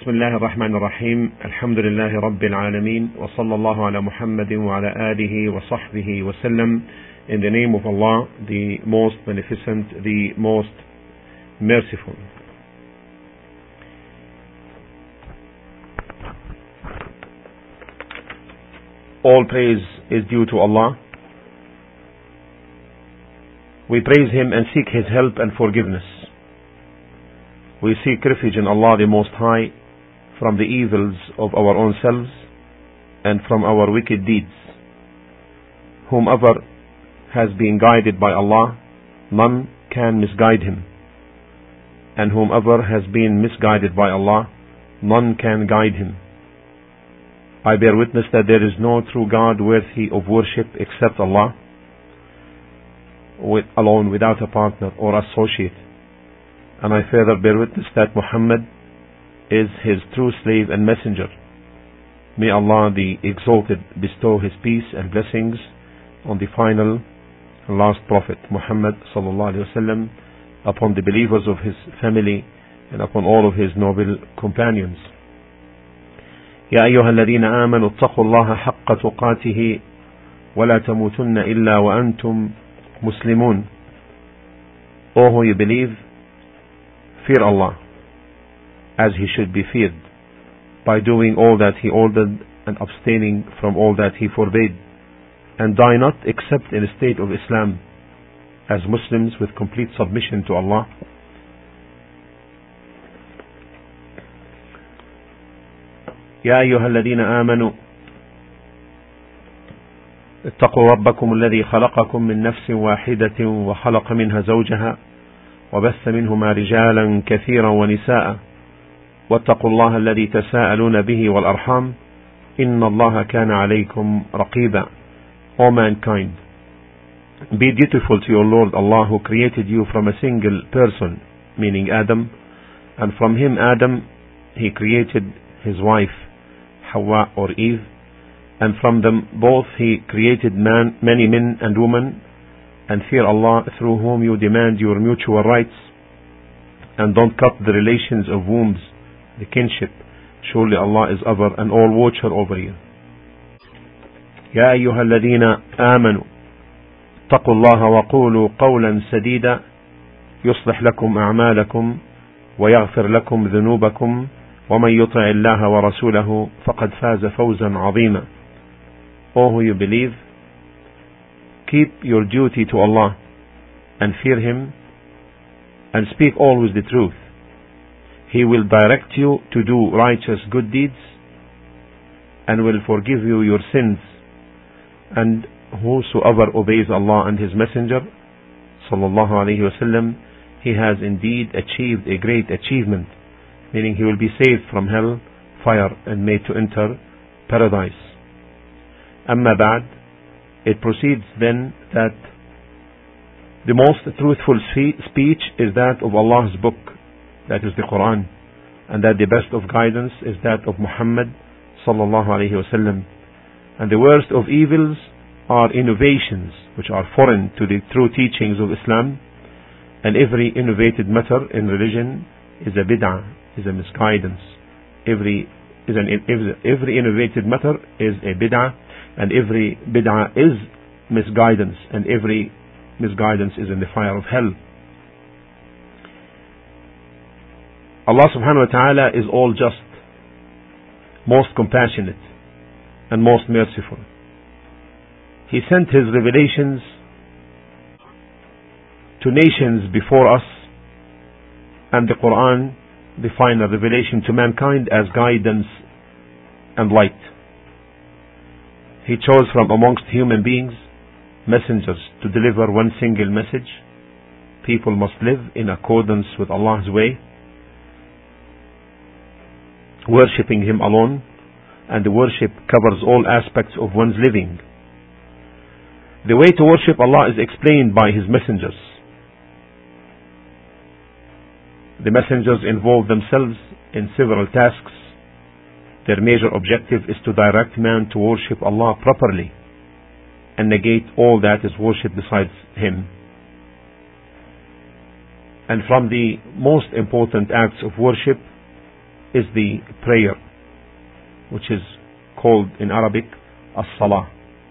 بسم الله الرحمن الرحيم الحمد لله رب العالمين وصلى الله على محمد وعلى آله وصحبه وسلم. In the name of Allah, the most beneficent, the most merciful. All praise is due to Allah. We praise Him and seek His help and forgiveness. We seek refuge in Allah the Most High from the evils of our own selves and from our wicked deeds. Whomever has been guided by Allah, none can misguide him. And whomever has been misguided by Allah, none can guide him. I bear witness that there is no true God worthy of worship except Allah, alone, without a partner or associate. And I further bear witness that Muhammad is His true slave and messenger. May Allah the Exalted bestow His peace and blessings on the final and last Prophet Muhammad sallallahu alaihi wasallam, upon the believers of his family and upon all of his noble companions. يا أيها الذين آمنوا اتقوا الله حق تقاته ولا تموتن إلا وأنتم مسلمون. O who you believe, fear Allah as He should be feared, by doing all that He ordered and abstaining from all that He forbade, and die not except in a state of Islam, as Muslims with complete submission to Allah. يا أيها الذين آمنوا اتقوا ربكم الذي خلقكم من نفس واحدة وخلق منها زوجها وبث منهما رجالا كثيرا ونساء واتقوا الله الذي تساءلون به والأرحام إن الله كان عليكم رقيبا. O mankind, be dutiful to your Lord Allah, who created you from a single person, meaning Adam, and from him, Adam, He created his wife, Hawa or Eve, and from them both He created many men and women, and fear Allah, through whom you demand your mutual rights, and don't cut the relations of wombs, the kinship. Surely Allah is ever and all watcher over you. يا أيها الذين آمنوا اتقوا الله وقولوا قولا سديدا يصلح لكم أعمالكم ويغفر لكم ذنوبكم ومن يطع الله ورسوله فقد فاز فوزا عظيما. O who you believe, keep your duty to Allah and fear Him and speak always the truth. He will direct you to do righteous good deeds and will forgive you your sins. And whosoever obeys Allah and His Messenger sallallahu alaihi wasallam, he has indeed achieved a great achievement, meaning he will be saved from hell, fire, and made to enter paradise. Amma ba'd, it proceeds then that the most truthful speech is that of Allah's book, that is the Quran, and that the best of guidance is that of Muhammad sallallahu alaihi wasallam. And the worst of evils are innovations which are foreign to the true teachings of Islam, and every innovated matter in religion is a bid'ah, is a misguidance. Every innovated matter is a bid'ah, and every bid'ah is misguidance, and every misguidance is in the fire of hell. Allah subhanahu wa ta'ala is all just, most compassionate, and most merciful. He sent His revelations to nations before us, and the Quran, the final revelation to mankind, as guidance and light. He chose from amongst human beings messengers to deliver one single message. People must live in accordance with Allah's way, worshipping Him alone, and the worship covers all aspects of one's living. The way to worship Allah is explained by His messengers. The messengers involve themselves in several tasks. Their major objective is to direct man to worship Allah properly and negate all that is worshipped besides Him. And from the most important acts of worship is the prayer, which is called in Arabic as-salah.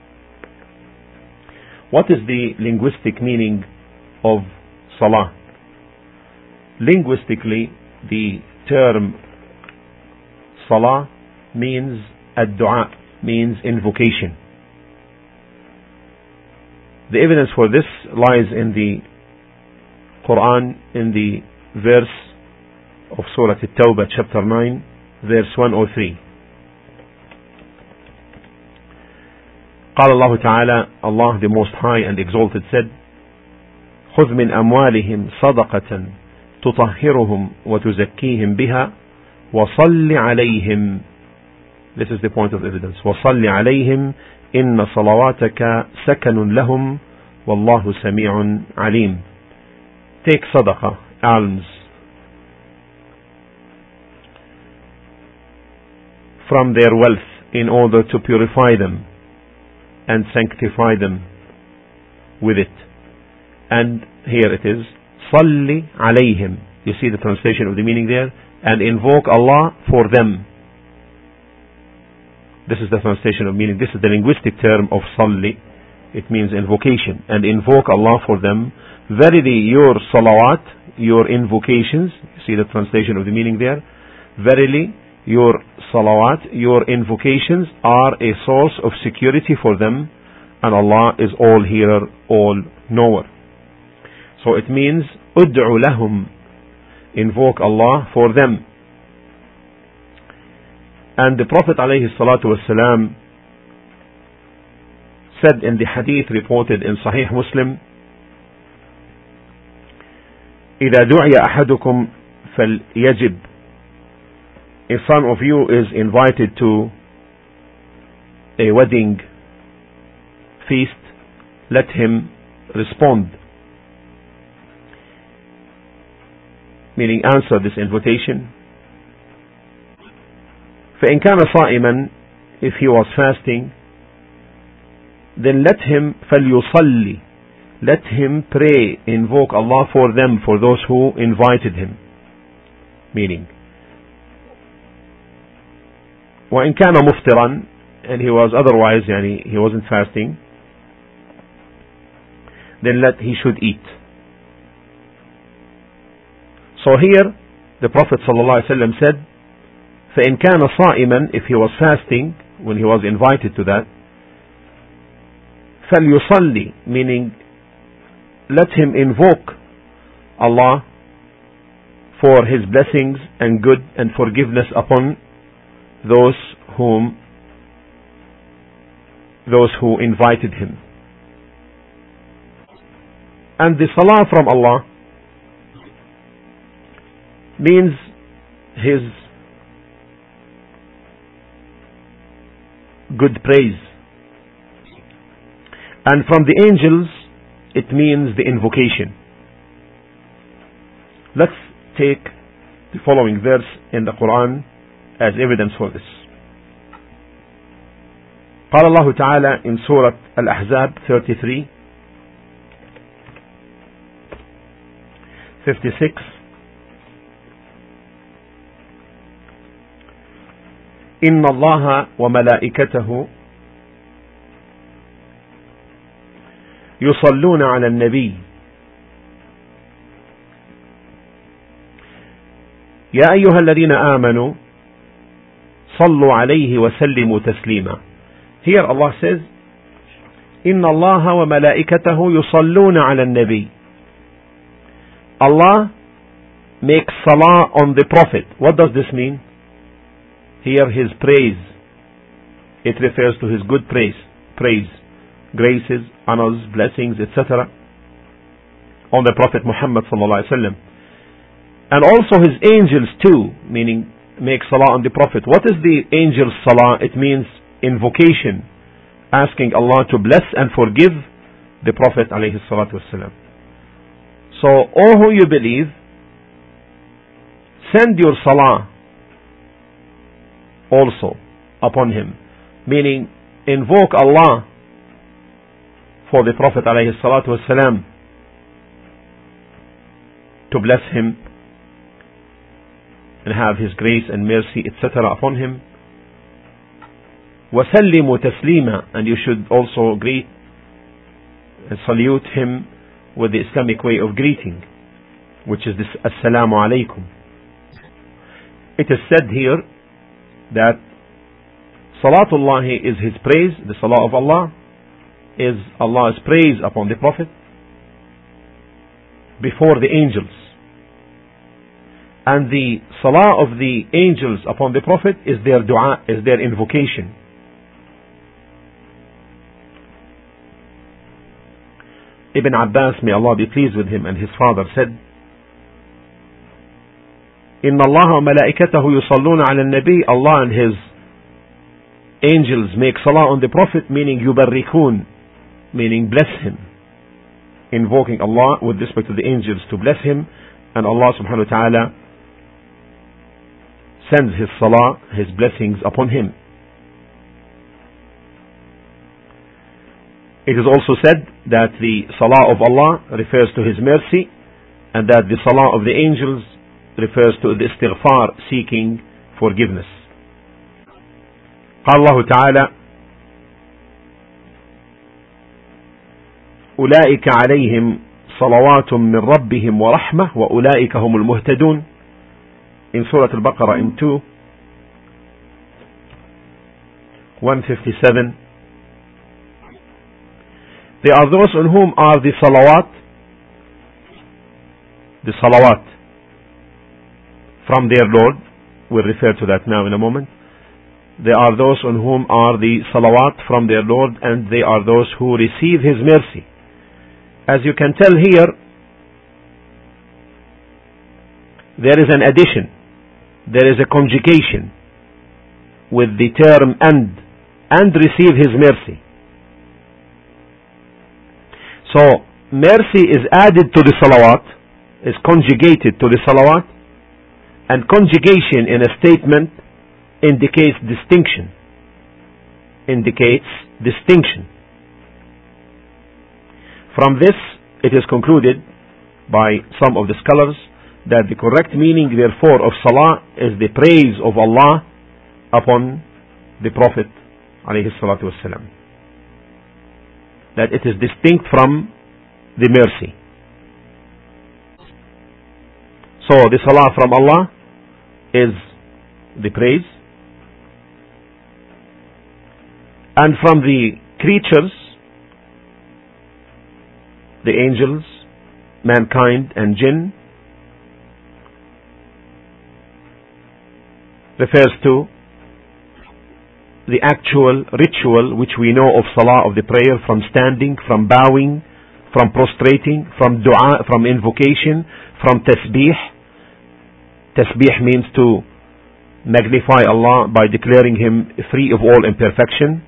What is the linguistic meaning of salah? Linguistically, the term salah means ad-du'a, means invocation. The evidence for this lies in the Quran, in the verse of Surah At-Tawbah, chapter 9, verse 103. قال الله تعالى, Allah the Most High and Exalted said, خذ من أموالهم صدقة تطهرهم وتزكيهم بها وصل عليهم. This is the point of evidence. وصل عليهم إن صلواتك سكن لهم والله سميع عليم. Take sadaqah, alms, from their wealth in order to purify them and sanctify them with it. And here it is, صل عليهم. You see the translation of the meaning there? And invoke Allah for them. This is the translation of meaning. This is the linguistic term of salli. It means invocation. And invoke Allah for them. Verily your salawat, your invocations, you see the translation of the meaning there? Verily your salawat, your invocations are a source of security for them, and Allah is all hearer, all knower. So it means ud'u lahum, invoke Allah for them. And the Prophet alayhi salatu wasalam said in the hadith reported in Sahih Muslim, إذا دعي أحدكم فليجب. If some of you is invited to a wedding feast, let him respond, meaning answer this invitation. فإن كان صائما, if he was fasting, then let him فليصلي, let him pray, invoke Allah for them, for those who invited him. Meaning, وإن كان مفطرا, and he was otherwise, he wasn't fasting, then he should eat. So here the Prophet ﷺ said, فإن كان صائما, if he was fasting when he was invited to that, فليصلي, meaning let him invoke Allah for his blessings and good and forgiveness upon those who invited him. And the salah from Allah means his good praise, and from the angels it means the invocation. Let's take the following verse in the Quran as evidence for this. قال الله تعالى in Surah Al-Ahzab 33, 56, إن الله وملائكته يصلون على النبي يا أيها الذين آمنوا صلوا عليه وسلموا تسليما. Here Allah says, إن الله وملائكته يصلون على النبي. Allah makes salah on the Prophet. What does this mean? Here his praise, it refers to his good praise, graces, honors, blessings, etc. on the Prophet Muhammad sallallahu alaihi wasallam, and also his angels too, meaning make salah on the Prophet. What is the angel's salah? It means invocation, asking Allah to bless and forgive the Prophet alayhi salatu wasallam. So, all who you believe, send your salah also upon him, meaning invoke Allah for the Prophet alayhi salatu wasalam, to bless him and have His grace and mercy, etc. upon him. وَسَلِّمُوا تَسْلِيمًا, and you should also greet and salute him with the Islamic way of greeting, which is this Assalamu alaikum. It is said here that Salatullahi is His praise, the Salah of Allah is Allah's praise upon the Prophet before the angels. And the Salah of the angels upon the Prophet is their dua, is their invocation. Ibn Abbas, may Allah be pleased with him, and his father said, إِنَّ اللَّهَ وَمَلَائِكَتَهُ يُصَلُّونَ عَلَى النَّبِيِّ, Allah and His angels make salah on the Prophet, meaning yubarrikun, meaning bless him, invoking Allah with respect to the angels to bless him, and Allah subhanahu wa ta'ala sends His salah, His blessings upon him. It is also said that the salah of Allah refers to His mercy, and that the salah of the angels refers to the istighfar, seeking forgiveness. قال الله تعالى أولئك عليهم صلوات من ربهم ورحمة وأولئك هم المهتدون, in Surah Al-Baqarah in 157. They are those on whom are the salawat from their Lord. We'll refer to that now in a moment. They are those on whom are the salawat from their Lord, and they are those who receive His mercy. As you can tell here, there is an addition, there is a conjugation with the term and receive His mercy. So mercy is added to the salawat, is conjugated to the salawat, and conjugation in a statement indicates distinction. From this, it is concluded by some of the scholars that the correct meaning, therefore, of salah is the praise of Allah upon the Prophet alayhi salatu wasalam. That it is distinct from the mercy. So the salah from Allah is the praise, and from the creatures, the angels, mankind and jinn, refers to the actual ritual which we know of salah, of the prayer, from standing, from bowing, from prostrating, from dua, from invocation, from tasbih. Tasbih means to magnify Allah by declaring Him free of all imperfection.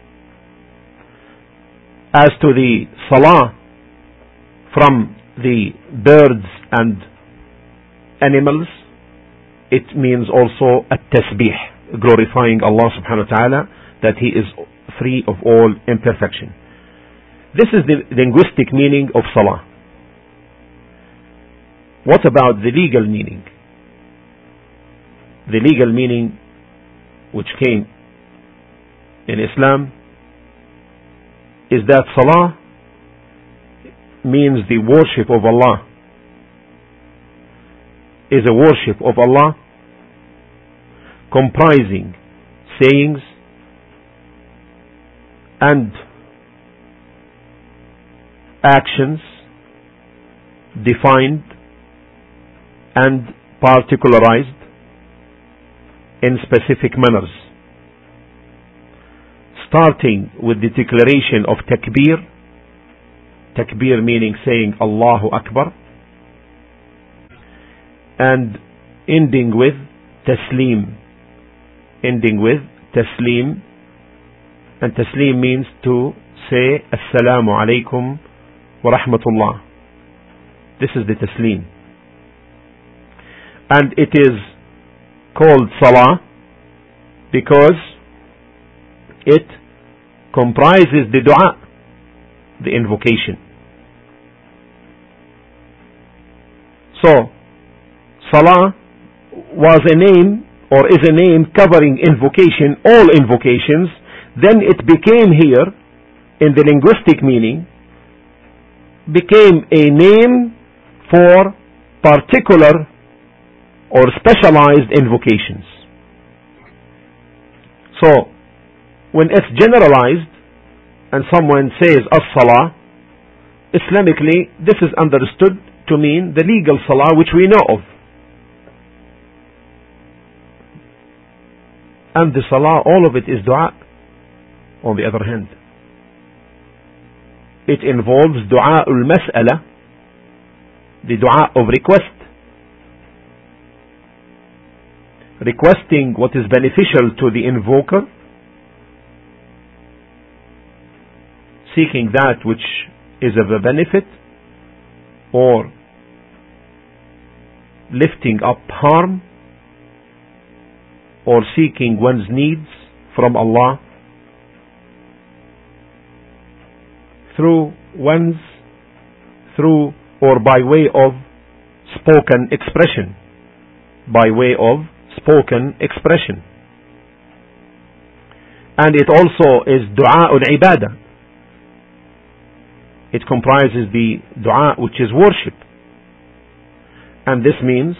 As to the salah from the birds and animals, it means also at-tasbih, glorifying Allah subhanahu wa ta'ala, that He is free of all imperfection. This is the linguistic meaning of salah. What about the legal meaning? The legal meaning which came in Islam is that salah means the worship of Allah, is a worship of Allah comprising sayings and actions defined and particularized in specific manners, starting with the declaration of takbir meaning saying Allahu Akbar, and ending with taslim, and taslim means to say Assalamu alaikum wa rahmatullah. This is the taslim, and it is called salah because it comprises the dua, the invocation. So salah was a name or is a name covering invocation, all invocations, then it became here, in the linguistic meaning, became a name for particular or specialized invocations. So, when it's generalized and someone says as-salah, Islamically this is understood to mean the legal salah which we know of. And the salah, all of it is dua. On the other hand, it involves dua al-mas'ala, the dua of request, requesting what is beneficial to the invoker, seeking that which is of a benefit, or lifting up harm, or seeking one's needs from Allah through or by way of spoken expression, and it also is dua al-ibadah. It comprises the dua which is worship, and this means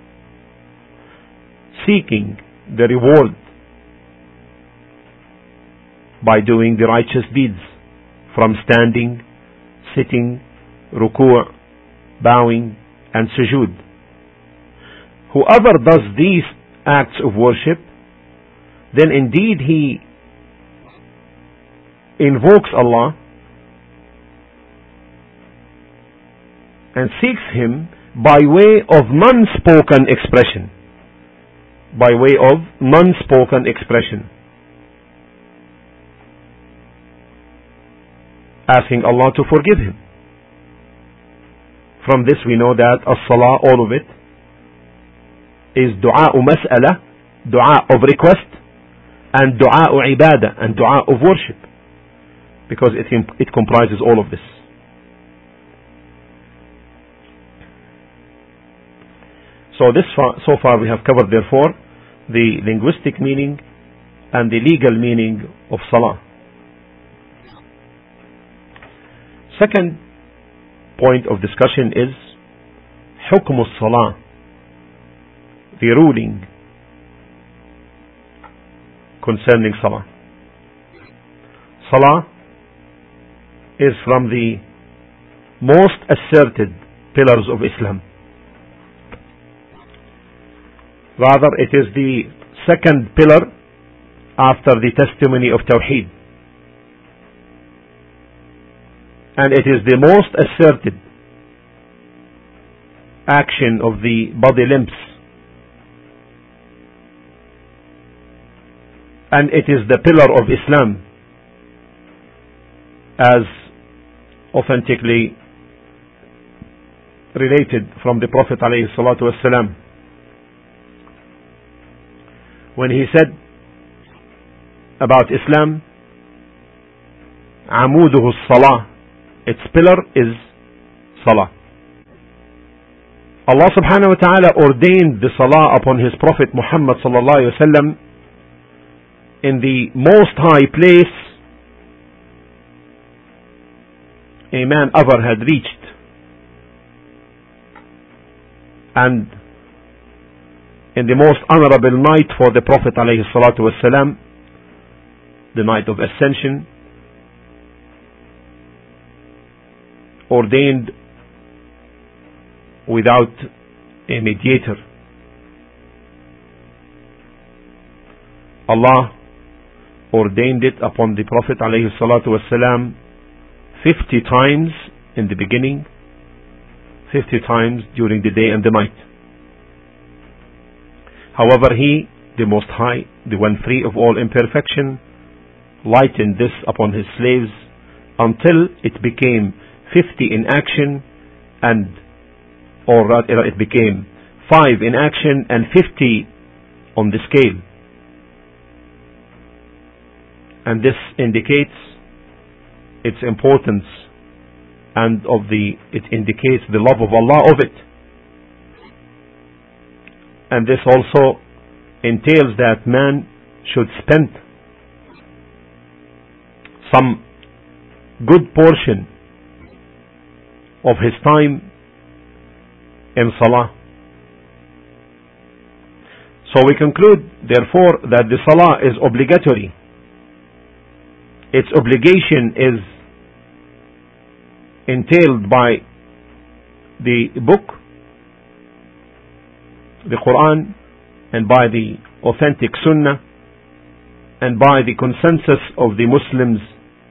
seeking the reward by doing the righteous deeds, from standing, sitting, ruku', bowing, and sujood. Whoever does these acts of worship, then indeed he invokes Allah and seeks Him by way of non-spoken expression. Asking Allah to forgive him. From this we know that as-salah, all of it, is dua mas'ala, dua of request, and dua ibadah, and dua of worship, because it comprises all of this. So far we have covered, therefore, the linguistic meaning and the legal meaning of salah. Second point of discussion is حكم الصلاة, the ruling concerning salah. Salah is from the most asserted pillars of Islam. Rather, it is the second pillar after the testimony of Tawheed. And it is the most asserted action of the body limbs. And it is the pillar of Islam, as authentically related from the Prophet ﷺ, when he said about Islam, عموده الصلاة, its pillar is salah. Allah subhanahu wa ta'ala ordained the salah upon his Prophet Muhammad sallallahu alayhi wa sallam in the most high place a man ever had reached, and in the most honorable night for the Prophet alayhi salatu wasalam, the night of Ascension, ordained without a mediator. Allah ordained it upon the Prophet alayhi salatu wasalam 50 times in the beginning, 50 times during the day and the night. However, He, the Most High, the one free of all imperfection, lightened this upon His slaves until it became 50 in action, or rather it became 5 in action and 50 on the scale. And this indicates its importance, and it indicates the love of Allah of it. And this also entails that man should spend some good portion of his time in salah. So we conclude, therefore, that the salah is obligatory. Its obligation is entailed by the book, the Quran, and by the authentic Sunnah, and by the consensus of the Muslims.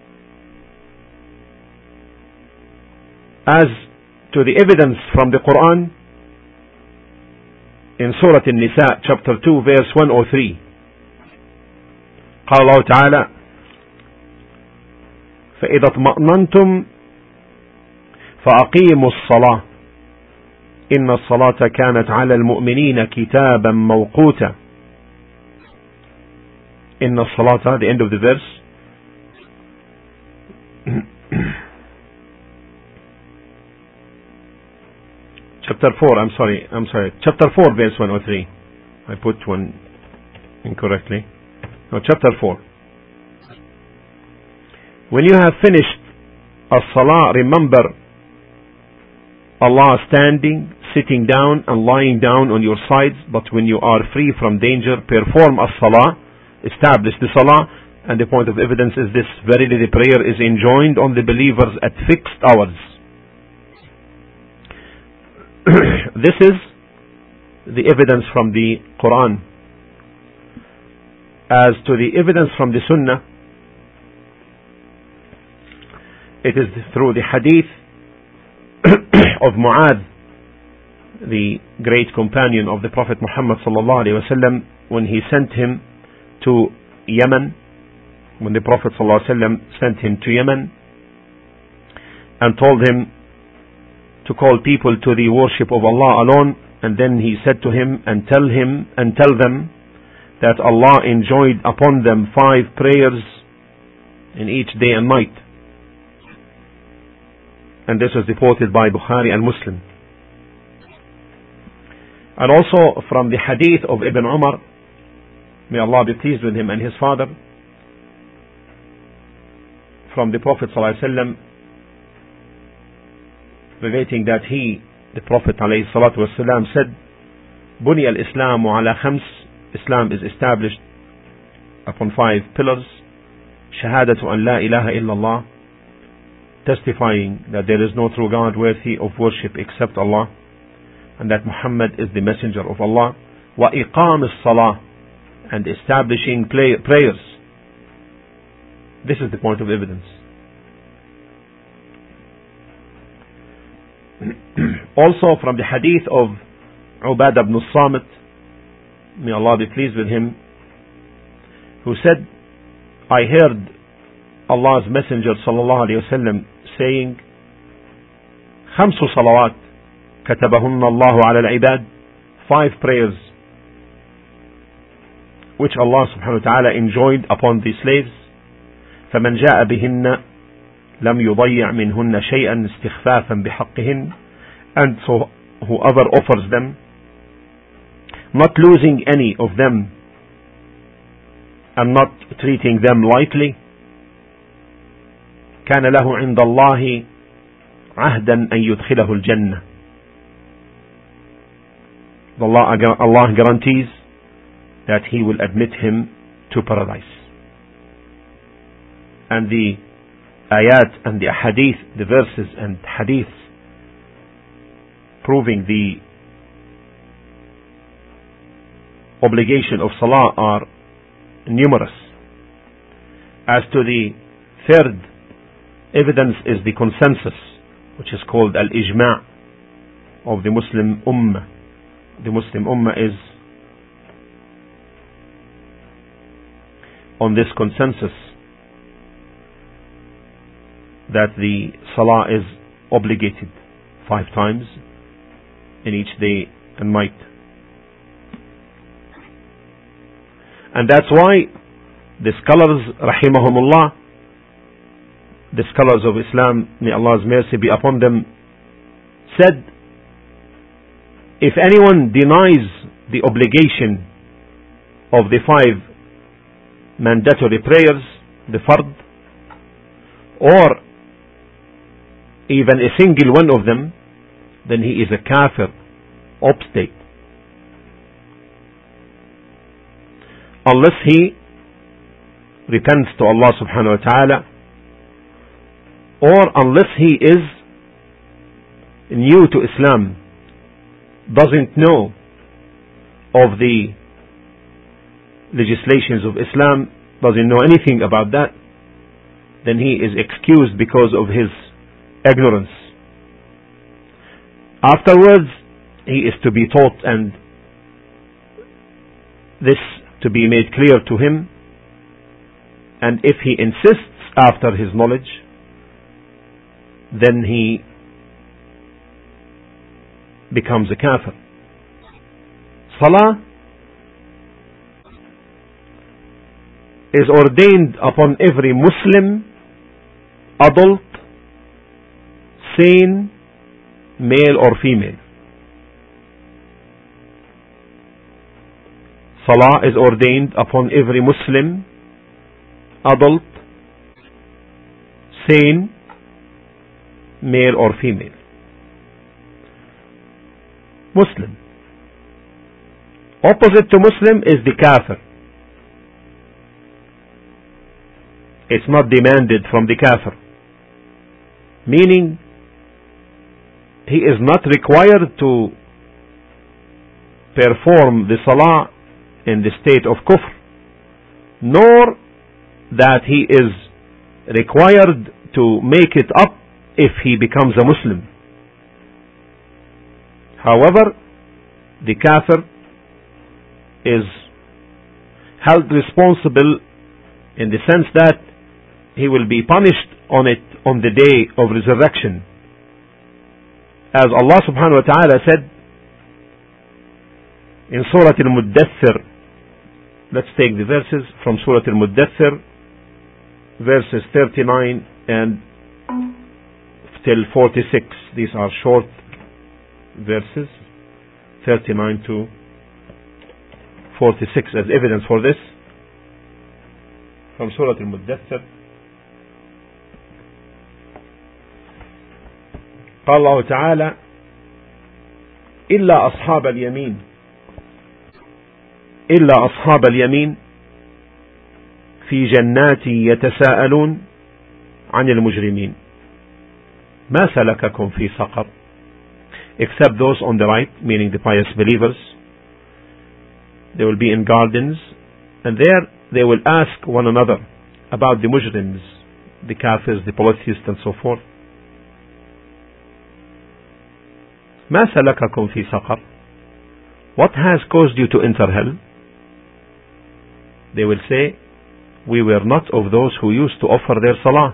As to the evidence from the Quran, in Surah An-Nisa, chapter 2, verse 103, قال الله تعالى: فإذا اطمأننتم فأقيموا الصلاة إن الصلاة كانت على المؤمنين كتابا موقوتا. إن الصلاة, the end of the verse. Chapter 4, I'm sorry. Chapter 4, verse 103. I put one incorrectly. No, chapter 4. When you have finished as-salah, remember Allah standing, sitting down, and lying down on your sides. But when you are free from danger, perform as-salah, establish the salah. And the point of evidence is this: verily the prayer is enjoined on the believers at fixed hours. This is the evidence from the Quran. As to the evidence from the Sunnah, it is through the hadith of Mu'adh, the great companion of the Prophet Muhammad sallallahu alaihi wasallam, when he sent him to Yemen, when the Prophet sallallahu alaihi wasallam sent him to Yemen and told him to call people to the worship of Allah alone, and then he said to him and tell them that Allah enjoined upon them 5 prayers in each day and night. And this is reported by Bukhari and Muslim. And also from the hadith of Ibn Umar, may Allah be pleased with him and his father, from the Prophet ﷺ, relating that he, the Prophet ﷺ, said, "Buni al-Islamu ala khams." Islam is established upon 5 pillars: Shahadatu an la ilaha illallah, testifying that there is no true God worthy of worship except Allah, and that Muhammad is the messenger of Allah. Wa iqam as-salah, and establishing prayers. This is the point of evidence. Also from the hadith of Ubadah ibn Samit, may Allah be pleased with him, who said, I heard Allah's Messenger sallallahu alayhi wa sallam saying, خمس صلوات كتبهن الله على العباد, 5 prayers which Allah subhanahu wa ta'ala enjoined upon the slaves. فمن جاء بهن لم يضيع منهن شيئا استخفافا بحقهن, and so whoever offers them, not losing any of them and not treating them lightly, كان له عند الله عهدا أن يدخله الجنة. Allah guarantees that He will admit him to paradise. And the ayat and the hadith, the verses and hadiths proving the obligation of salah are numerous. As to the third evidence is the consensus, which is called al-ijma' of the Muslim ummah. The Muslim ummah is on this consensus that the salah is obligated 5 times in each day and night. And that's why the scholars, rahimahumullah, the scholars of Islam, may Allah's mercy be upon them, said, if anyone denies the obligation of the 5 mandatory prayers, the fard, or even a single one of them, then he is a kafir, apostate. Unless he repents to Allah subhanahu wa ta'ala, or unless he is new to Islam, doesn't know of the legislations of Islam, doesn't know anything about that, then he is excused because of his ignorance. Afterwards, he is to be taught and this to be made clear to him, and if he insists after his knowledge, then he becomes a kafir. Salah is ordained upon every Muslim, adult, sane, male or female. Salah is ordained upon every Muslim, adult, sane, male or female. Muslim. Opposite to Muslim is the kafir. It's not demanded from the kafir. Meaning, he is not required to perform the salah in the state of kufr, nor that he is required to make it up if he becomes a Muslim. However, the kafir is held responsible in the sense that he will be punished on it on the day of resurrection. As Allah subhanahu wa ta'ala said in Surah Al-Muddathir, let's take the verses from Surah Al-Muddathir, verses 39 and till 46. These are short verses, 39 to 46, as evidence for this. From Surah Al-Muddathir, قال الله تعالى: إلا أصحاب اليمين إلا أصحاب اليمين في جنات يتساءلون عن المجرمين ما سلككم في سقر. Except those on the right, meaning the pious believers, they will be in gardens, and there they will ask one another about the mujrims, the kafirs, the polytheists, and so forth. ما سلككم في سقر. What has caused you to enter hell? They will say, we were not of those who used to offer their salah.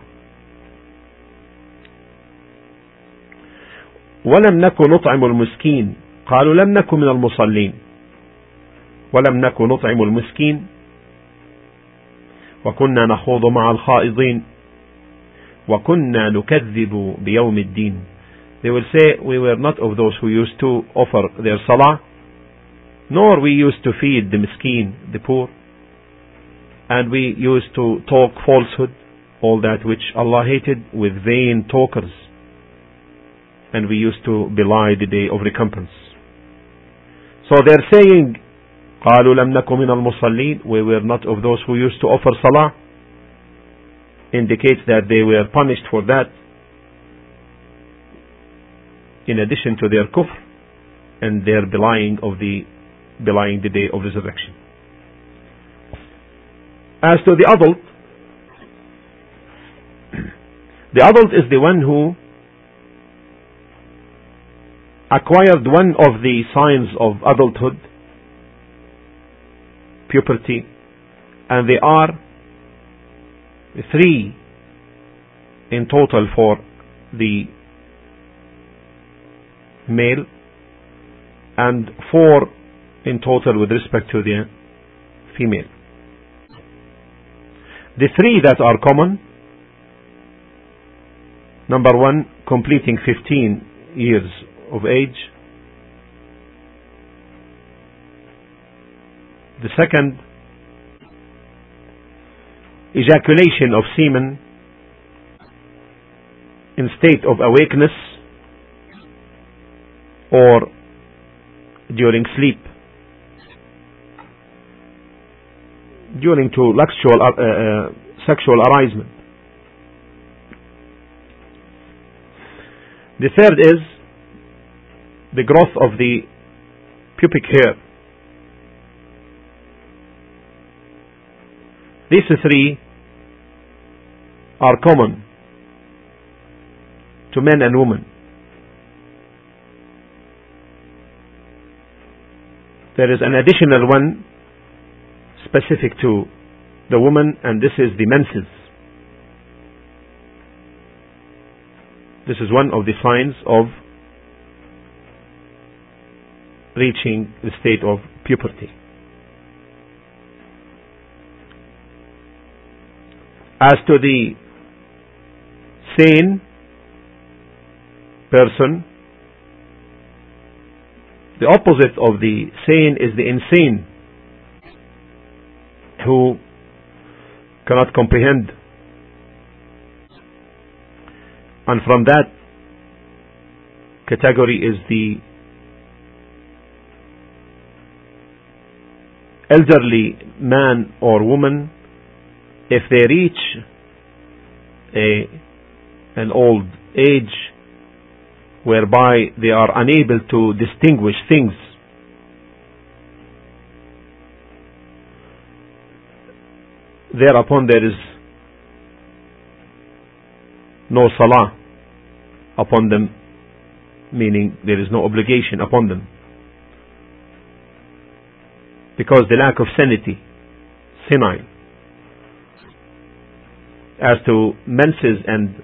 ولم نكن نطعم المسكين قالوا لم نكن من المصلين ولم نكن نطعم المسكين وكنا نخوض مع الخائضين وكنا نكذب بيوم الدين. They will say, we were not of those who used to offer their salah, nor we used to feed the miskin, the poor, and we used to talk falsehood, all that which Allah hated, with vain talkers, and we used to belie the day of recompense. So they're saying, قالوا لم نكن من المصلين, we were not of those who used to offer salah, indicates that they were punished for that, in addition to their kufr and their belying the day of resurrection. As to the adult is the one who acquired one of the signs of adulthood, puberty, and they are 3 in total for the male and 4 in total with respect to the female. The 3 that are common: number 1, completing 15 years of age; The second, ejaculation of semen in state of awakeness or during sleep, during sexual arousal. The third is the growth of the pubic hair. These three are common to men and women. There is an additional one specific to the woman, and this is the menses. This is one of the signs of reaching the state of puberty. As to the sane person, the opposite of the sane is the insane, who cannot comprehend. And from that category is the elderly man or woman. If they reach an old age whereby they are unable to distinguish things, thereupon there is no salah upon them, meaning there is no obligation upon them, because the lack of sanity, senile. As to menses and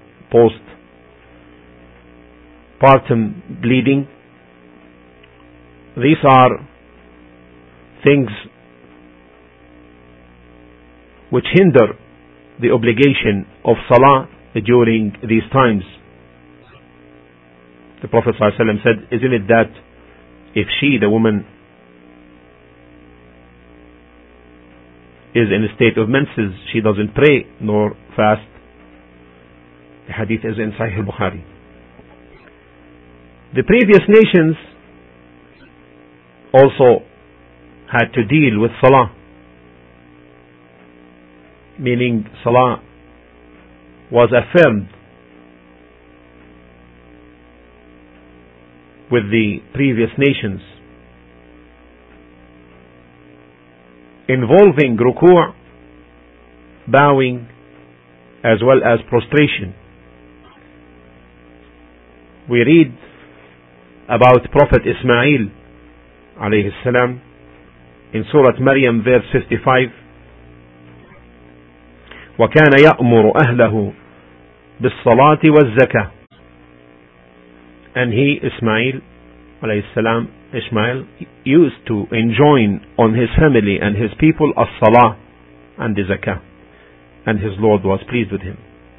postpartum bleeding, these are things which hinder the obligation of salah during these times. The Prophet ﷺ said, isn't it that if she, the woman, is in a state of menses, she doesn't pray nor fast? The hadith is in Sahih al-Bukhari. The previous nations also had to deal with salah, meaning salah was affirmed with the previous nations, involving ruku', bowing, as well as prostration. We read about Prophet Ismail alayhi salam in Surah Maryam verse 55, وَكَانَ يَأْمُرُ أَهْلَهُ بِالصَّلَاةِ وَالزَّكَاةِ. And he, Ismail alayhi salam, Ishmael, used to enjoin on his family and his people as-salah and the zakah, and his Lord was pleased with him.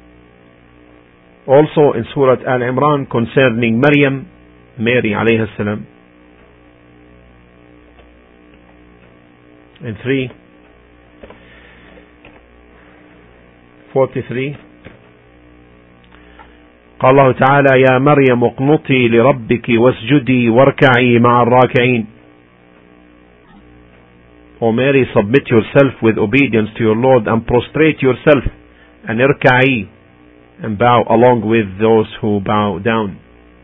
Also in Surah Al-Imran concerning Maryam, Mary alayhi salam, in 3:43, قال الله تعالى يا مريم اقنطي لربك واسجدي واركعي مع الراكعين. O Mary, submit yourself with obedience to your Lord and prostrate yourself and irka'i, and bow along with those who bow down.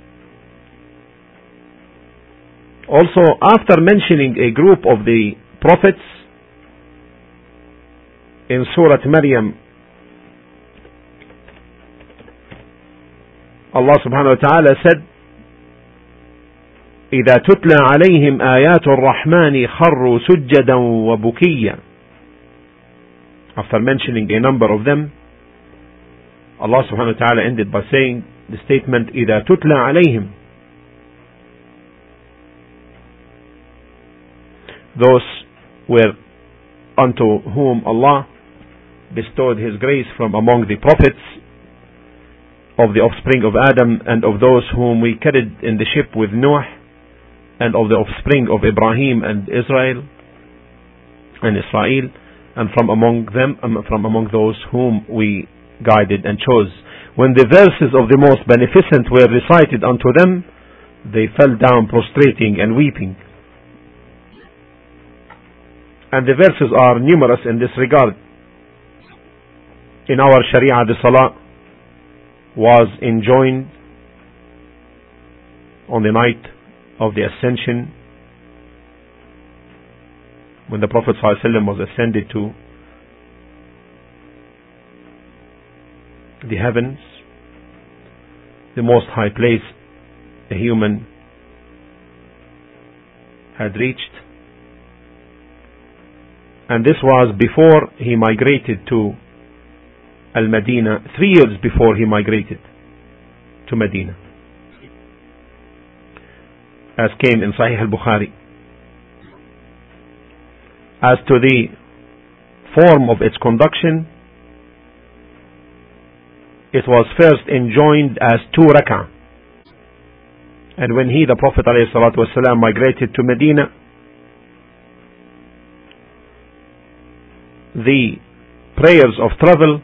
Also, after mentioning a group of the prophets in Surah Maryam, Allah subhanahu wa ta'ala said, إذا تتلى عليهم آيات الرحمن خروا سجدا وبكيا. After mentioning a number of them, Allah subhanahu wa ta'ala ended by saying the statement إذا تتلى عليهم. Those were unto whom Allah bestowed His grace from among the prophets of the offspring of Adam, and of those whom we carried in the ship with Noah, and of the offspring of Ibrahim and Israel, and Israel, and from among those whom we guided and chose. When the verses of the Most Beneficent were recited unto them, they fell down prostrating and weeping. And the verses are numerous in this regard. In our Sharia, the Salah was enjoined on the night of the Ascension, when the Prophet ﷺ was ascended to the heavens, the most high place a human had reached. And this was before he migrated to Al-Madinah, 3 years before he migrated to Medina, as came in Sahih al-Bukhari. As to the form of its conduction, it was first enjoined as 2 rak'ah. And when the Prophet ﷺ migrated to Medina, the prayers of travel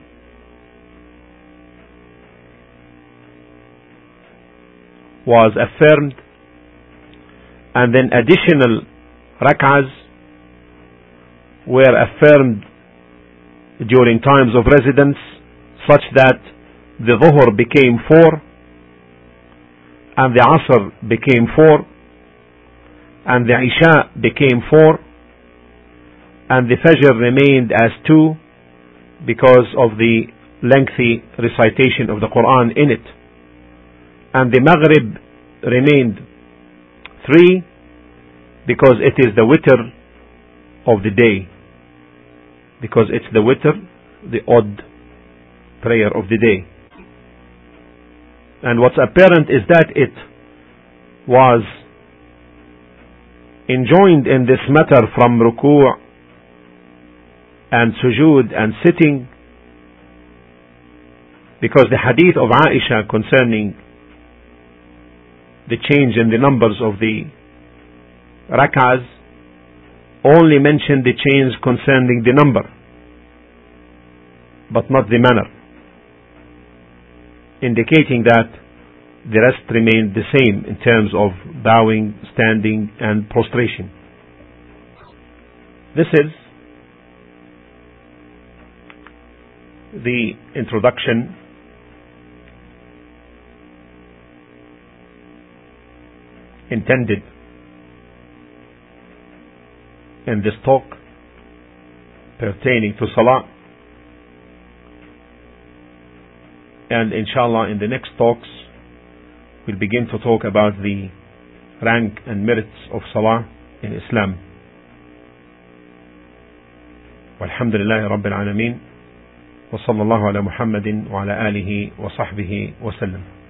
was affirmed, and then additional rak'ahs were affirmed during times of residence, such that the Dhuhr became 4, and the Asr became 4, and the Isha became 4, and the Fajr remained as 2 because of the lengthy recitation of the Quran in it, and the Maghrib remained 3 because it is the witr of the day, because it's the witr, the odd prayer of the day. And what's apparent is that it was enjoined in this matter from ruku' and sujood and sitting, because the hadith of Aisha concerning the change in the numbers of the rak'ahs only mentioned the change concerning the number, but not the manner, indicating that the rest remained the same in terms of bowing, standing, and prostration. This is the introduction intended in this talk pertaining to Salah. And inshallah, in the next talks, we'll begin to talk about the rank and merits of Salah in Islam. Walhamdulillahi Rabbil Alameen, wa sallallahu ala Muhammadin wa ala alihi wa sahbihi wa sallam.